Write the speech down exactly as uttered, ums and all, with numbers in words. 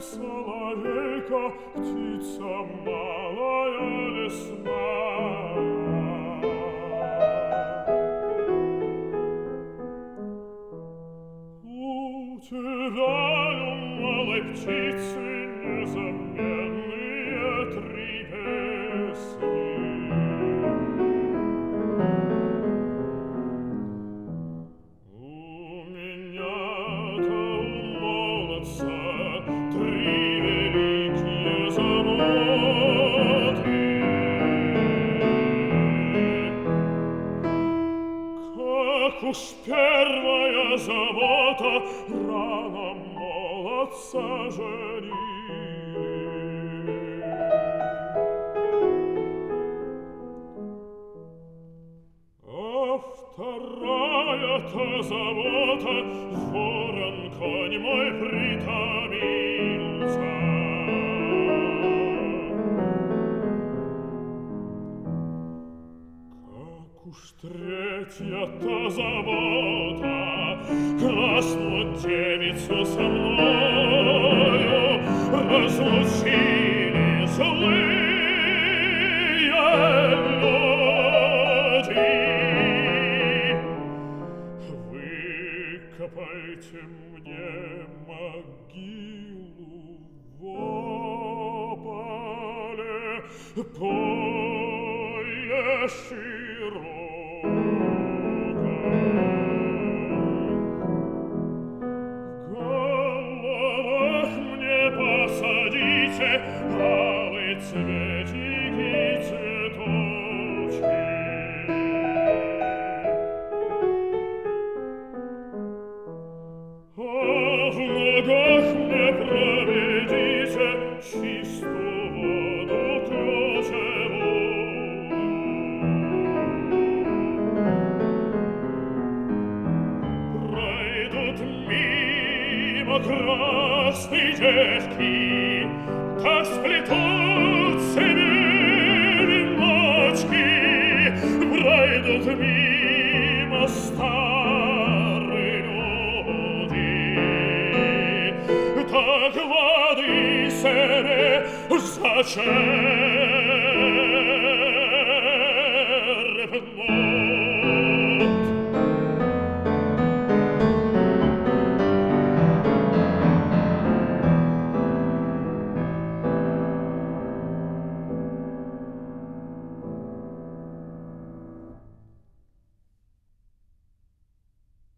соловейка, птица малая лесная. Утираю малой птицы незаменные три песни. У меня-то у молодца три великие заботы. Как уж первая забота рано молодца женили. А вторая-то забота ворон конь мой притомился. Как уж третья-то забота красную девицу со мною разлучили злые люди. Выкопайте мне могилу в ополе, поле широкое. В головах мне посадите алые цветики, цветочки. А в ногах мне проведите чистую воду ключевую. Пройдут мимо красные девки, как сплетутся веночки. Пройдут мимо старые люди, так воды себе зачем?